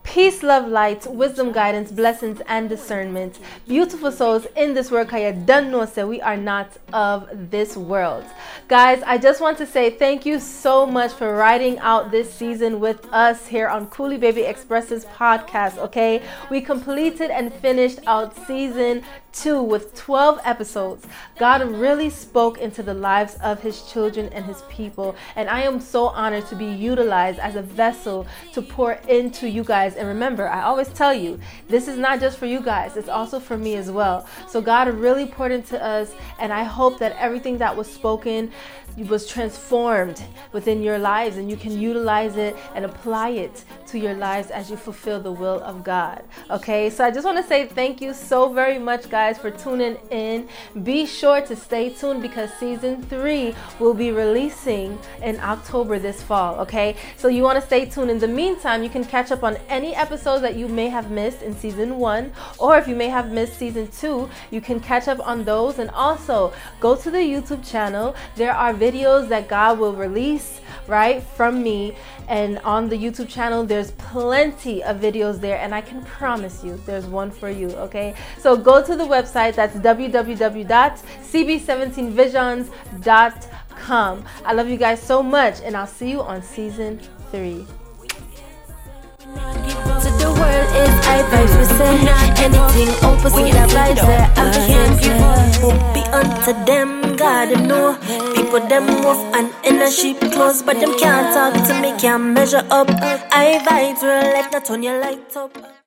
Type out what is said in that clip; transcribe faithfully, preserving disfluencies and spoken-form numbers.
Peace, love, light, wisdom, guidance, blessings, and discernment. Beautiful souls in this world, kaya done know say we are not of this world. Guys, I just want to say thank you so much for riding out this season with us here on Coolie Baby Express's podcast, okay? We completed and finished out season two with twelve episodes. God really spoke into the lives of his children and his people, and I am so honored to be utilized as a vessel to pour into you guys. And remember, I always tell you, this is not just for you guys, it's also for me as well. So God really poured into us, and I hope that everything that was spoken was transformed within your lives, and you can utilize it and apply it to your lives as you fulfill the will of God. Okay, so I just want to say thank you so very much, guys, for tuning in. Be sure to stay tuned because season three will be releasing in October this fall. Okay, so you want to stay tuned. In the meantime, you can catch up on any episodes that you may have missed in season one, or if you may have missed season two, you can catch up on those. And also go to the YouTube channel. There are videos that God will release right from me, and on the YouTube channel there's plenty of videos there, and I can promise you there's one for you. Okay, so go to the website, that's w w w dot c b seventeen visions dot com. I love you guys so much, and I'll see you on season three. To the world is I vibes, we say anything opposite of vibes there. I can't give up, hope be unto them. God know people them rough and in a sheep clothes, but them can't talk to me, can't measure up. I vibes real like that on your light up.